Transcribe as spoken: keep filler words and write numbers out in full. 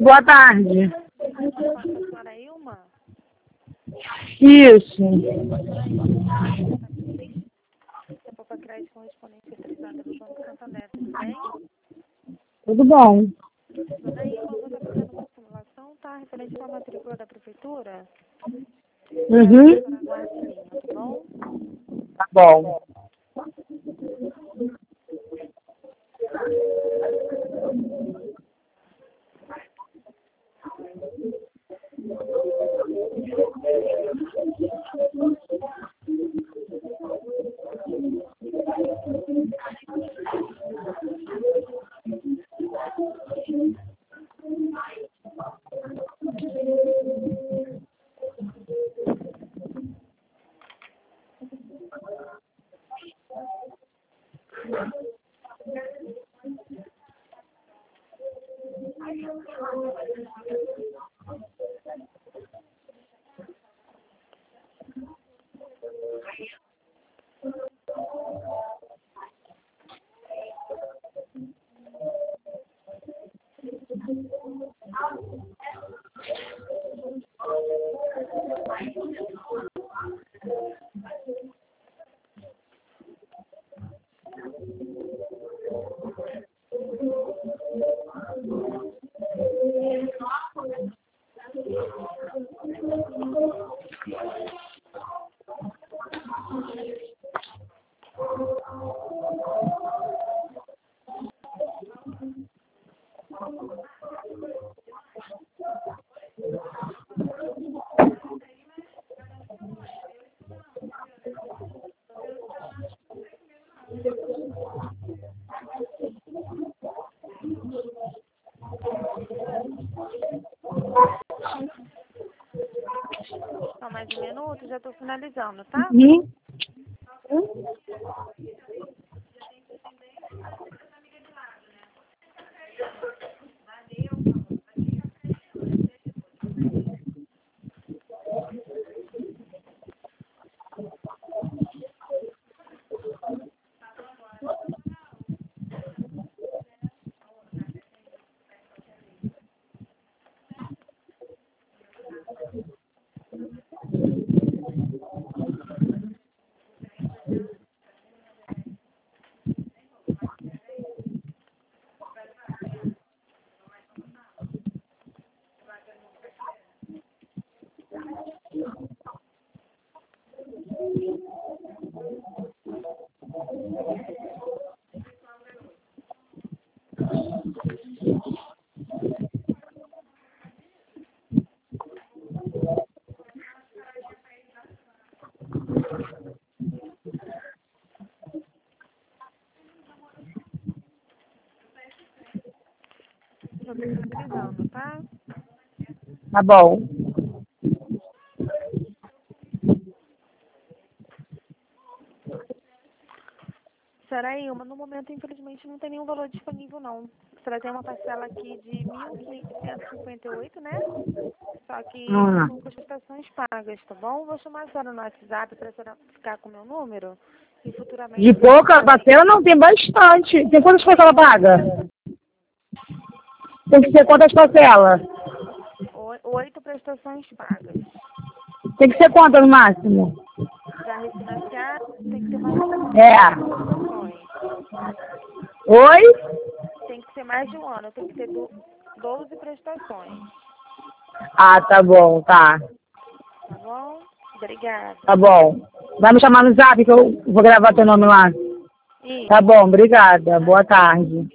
Boa tarde. Com a senhora Ilma? Isso. É para crédito correspondente autorizada do Banco Santander, tudo bem? Tudo bom. Dona Ilma, vou estar fazendo uma simulação, tá? Referente à matrícula da prefeitura. Uhum. A senhora aguarde em linha, tá bom? Tá bom. Só mais um minuto, já estou finalizando, tá? Uhum. Já estou finalizando, tá? Tá bom. Senhora Ilma, no momento, infelizmente, não tem nenhum valor disponível, não. A senhora tem uma parcela aqui de mil quinhentos e cinquenta e oito, né? Só que Ah. com as prestações pagas, tá bom? Vou chamar a senhora no WhatsApp para a senhora ficar com o meu número e futuramente... De pouca parcela não, tem bastante. Tem quantas parcelas paga? Tem que ser quantas parcelas? O- Oito prestações pagas. Tem que ser quantas no máximo? Para refinanciar, tem que ser mais de um ano. É. Prestações. Oi? Tem que ser mais de um ano, tem que ter do- doze prestações. Ah, tá bom, tá. Tá bom? Obrigada. Tá bom. Vai me chamar no zap que eu vou gravar teu nome lá. Isso. Tá bom, obrigada. Boa tarde.